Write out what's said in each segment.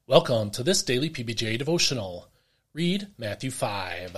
Welcome to this daily PBJ devotional. Read Matthew 5.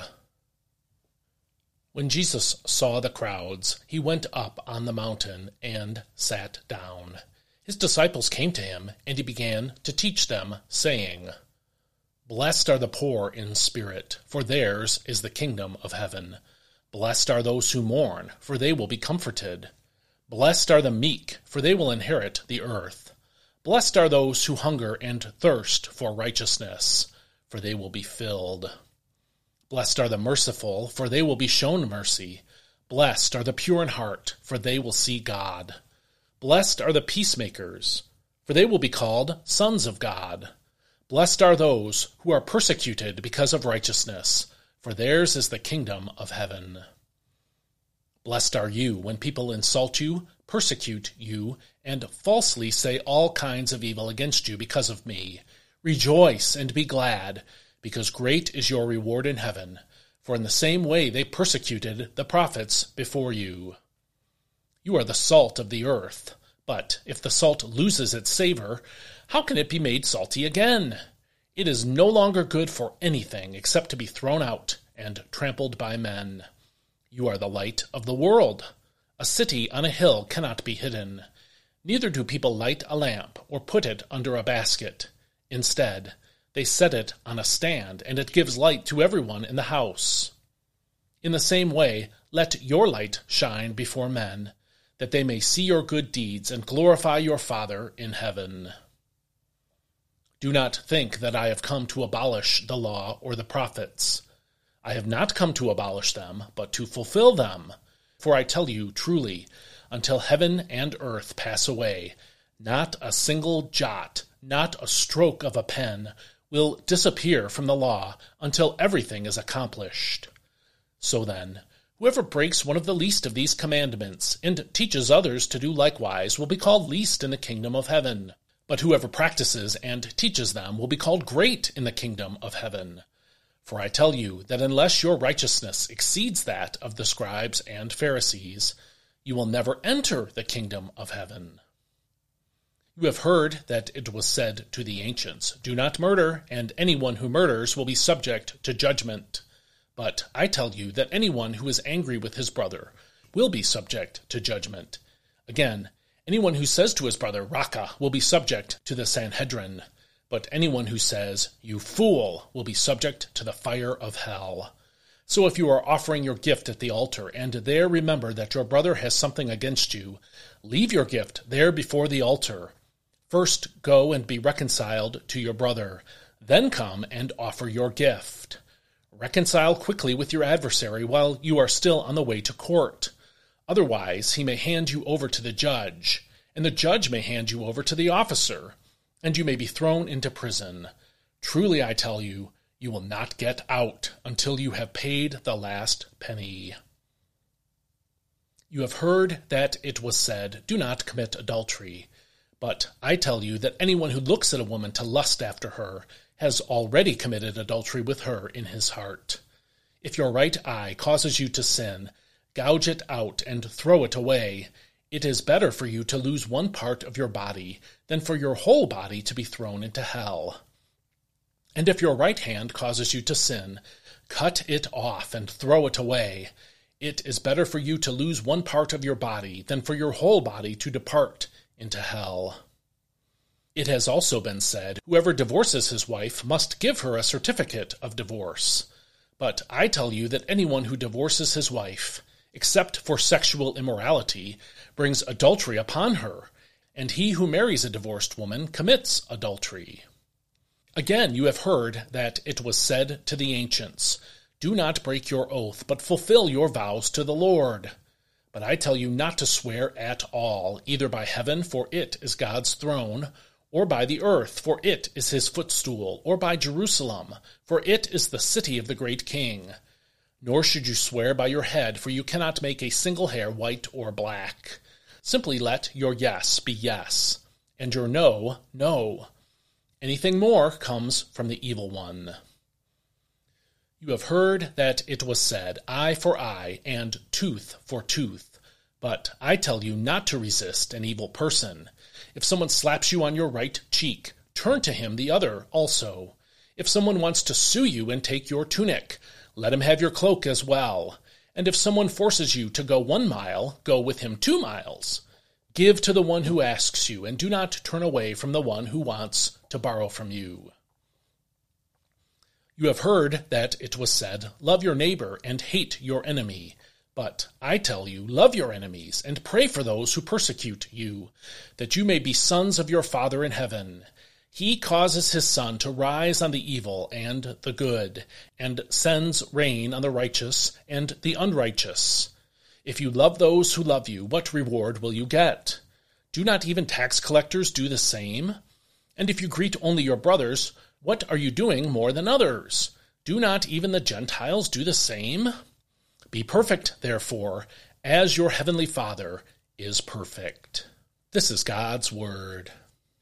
When Jesus saw the crowds, he went up on the mountain and sat down. His disciples came to him, and he began to teach them, saying, Blessed are the poor in spirit, for theirs is the kingdom of heaven. Blessed are those who mourn, for they will be comforted. Blessed are the meek, for they will inherit the earth. Blessed are those who hunger and thirst for righteousness, for they will be filled. Blessed are the merciful, for they will be shown mercy. Blessed are the pure in heart, for they will see God. Blessed are the peacemakers, for they will be called sons of God. Blessed are those who are persecuted because of righteousness, for theirs is the kingdom of heaven. Blessed are you when people insult you, persecute you, and falsely say all kinds of evil against you because of me. Rejoice and be glad, because great is your reward in heaven, for in the same way they persecuted the prophets before you. You are the salt of the earth, but if the salt loses its savor, how can it be made salty again? It is no longer good for anything except to be thrown out and trampled by men. You are the light of the world. A city on a hill cannot be hidden. Neither do people light a lamp or put it under a basket. Instead, they set it on a stand, and it gives light to everyone in the house. In the same way, let your light shine before men, that they may see your good deeds and glorify your Father in heaven. Do not think that I have come to abolish the law or the prophets. I have not come to abolish them, but to fulfill them. For I tell you truly, until heaven and earth pass away, not a single jot, not a stroke of a pen will disappear from the law until everything is accomplished. So then, whoever breaks one of the least of these commandments and teaches others to do likewise will be called least in the kingdom of heaven. But whoever practices and teaches them will be called great in the kingdom of heaven. For I tell you that unless your righteousness exceeds that of the scribes and Pharisees, you will never enter the kingdom of heaven. You have heard that it was said to the ancients, Do not murder, and anyone who murders will be subject to judgment. But I tell you that anyone who is angry with his brother will be subject to judgment. Again, anyone who says to his brother, Raca, will be subject to the Sanhedrin. But anyone who says, You fool, will be subject to the fire of hell. So if you are offering your gift at the altar, and there remember that your brother has something against you, leave your gift there before the altar. First go and be reconciled to your brother, then come and offer your gift. Reconcile quickly with your adversary while you are still on the way to court. Otherwise he may hand you over to the judge, and the judge may hand you over to the officer, and you may be thrown into prison. Truly I tell you, you will not get out until you have paid the last penny. You have heard that it was said, Do not commit adultery. But I tell you that anyone who looks at a woman to lust after her has already committed adultery with her in his heart. If your right eye causes you to sin, gouge it out and throw it away. It is better for you to lose one part of your body than for your whole body to be thrown into hell. And if your right hand causes you to sin, cut it off and throw it away. It is better for you to lose one part of your body than for your whole body to depart into hell. It has also been said, Whoever divorces his wife must give her a certificate of divorce. But I tell you that anyone who divorces his wife, except for sexual immorality, brings adultery upon her, and he who marries a divorced woman commits adultery. Again, you have heard that it was said to the ancients, Do not break your oath, but fulfill your vows to the Lord. But I tell you not to swear at all, either by heaven, for it is God's throne, or by the earth, for it is his footstool, or by Jerusalem, for it is the city of the great king. Nor should you swear by your head, for you cannot make a single hair white or black. Simply let your yes be yes, and your no, no. Anything more comes from the evil one. You have heard that it was said, Eye for eye, and tooth for tooth. But I tell you not to resist an evil person. If someone slaps you on your right cheek, turn to him the other also. If someone wants to sue you and take your tunic, let him have your cloak as well. And if someone forces you to go 1 mile, go with him 2 miles. Give to the one who asks you, and do not turn away from the one who wants to borrow from you. You have heard that it was said, love your neighbor and hate your enemy. But I tell you, love your enemies and pray for those who persecute you, that you may be sons of your Father in heaven. He causes his sun to rise on the evil and the good, and sends rain on the righteous and the unrighteous. If you love those who love you, what reward will you get? Do not even tax collectors do the same? And if you greet only your brothers, what are you doing more than others? Do not even the Gentiles do the same? Be perfect, therefore, as your heavenly Father is perfect. This is God's word.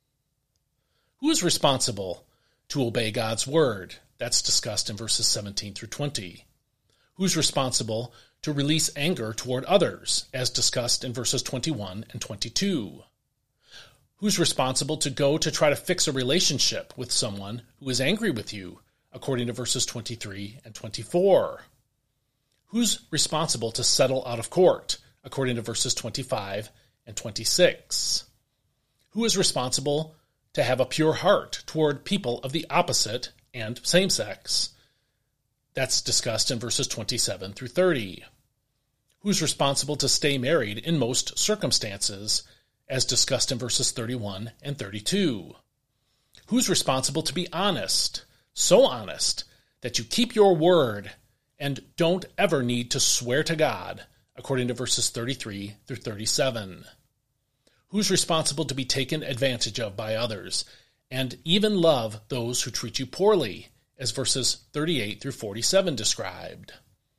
Who is responsible to obey God's word? That's discussed in verses 17 through 20. Who's responsible to release anger toward others, as discussed in verses 21 and 22? Who's responsible to go to try to fix a relationship with someone who is angry with you, according to verses 23 and 24? Who's responsible to settle out of court, according to verses 25 and 26? Who is responsible to have a pure heart toward people of the opposite and same sex? That's discussed in verses 27 through 30. Who's responsible to stay married in most circumstances, as discussed in verses 31 and 32? Who's responsible to be honest, so honest that you keep your word and don't ever need to swear to God, according to verses 33 through 37? Who's responsible to be taken advantage of by others, and even love those who treat you poorly, as verses 38 through 47 described?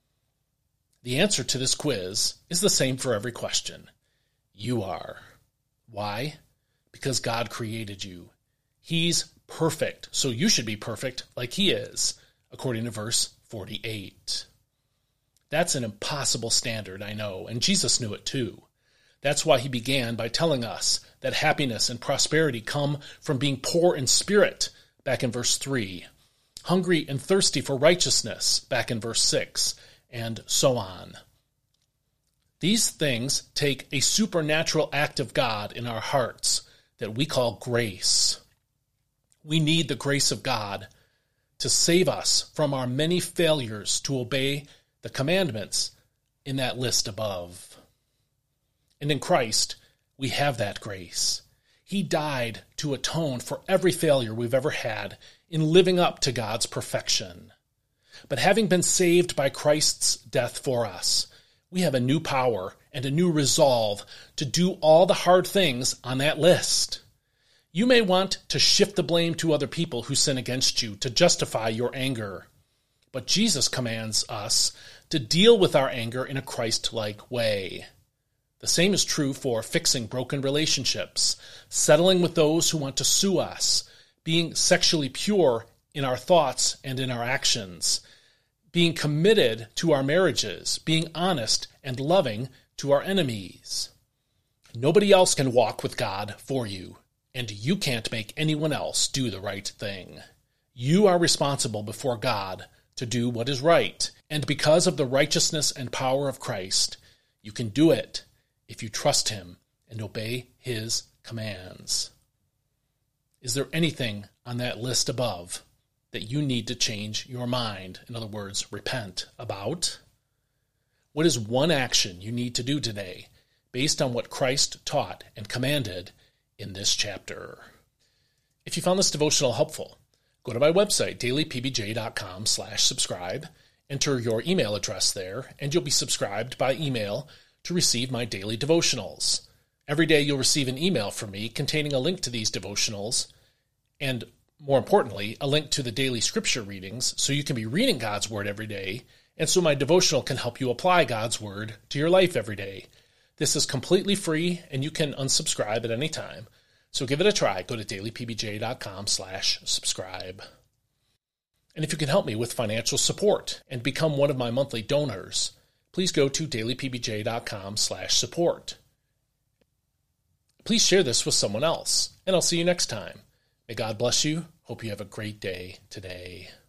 The answer to this quiz is the same for every question. You are. Why? Because God created you. He's perfect, so you should be perfect like he is, according to verse 48. That's an impossible standard, I know, and Jesus knew it too. That's why he began by telling us that happiness and prosperity come from being poor in spirit, back in verse 3, hungry and thirsty for righteousness, back in verse 6, and so on. These things take a supernatural act of God in our hearts that we call grace. We need the grace of God to save us from our many failures to obey the commandments in that list above. And in Christ, we have that grace. He died to atone for every failure we've ever had in living up to God's perfection. But having been saved by Christ's death for us, we have a new power and a new resolve to do all the hard things on that list. You may want to shift the blame to other people who sin against you to justify your anger. But Jesus commands us to deal with our anger in a Christ-like way. The same is true for fixing broken relationships, settling with those who want to sue us, being sexually pure in our thoughts and in our actions, being committed to our marriages, being honest and loving to our enemies. Nobody else can walk with God for you, and you can't make anyone else do the right thing. You are responsible before God to do what is right, and because of the righteousness and power of Christ, you can do it if you trust him and obey his commands. Is there anything on that list above that you need to change your mind, in other words, repent about? What is one action you need to do today based on what Christ taught and commanded in this chapter? If you found this devotional helpful, go to my website, dailypbj.com/subscribe, enter your email address there, and you'll be subscribed by email to receive my daily devotionals. Every day you'll receive an email from me containing a link to these devotionals, and more importantly, a link to the daily scripture readings so you can be reading God's Word every day, and so my devotional can help you apply God's Word to your life every day. This is completely free, and you can unsubscribe at any time. So give it a try. Go to dailypbj.com/subscribe. And if you can help me with financial support and become one of my monthly donors, please go to dailypbj.com/support. Please share this with someone else, and I'll see you next time. May God bless you. Hope you have a great day today.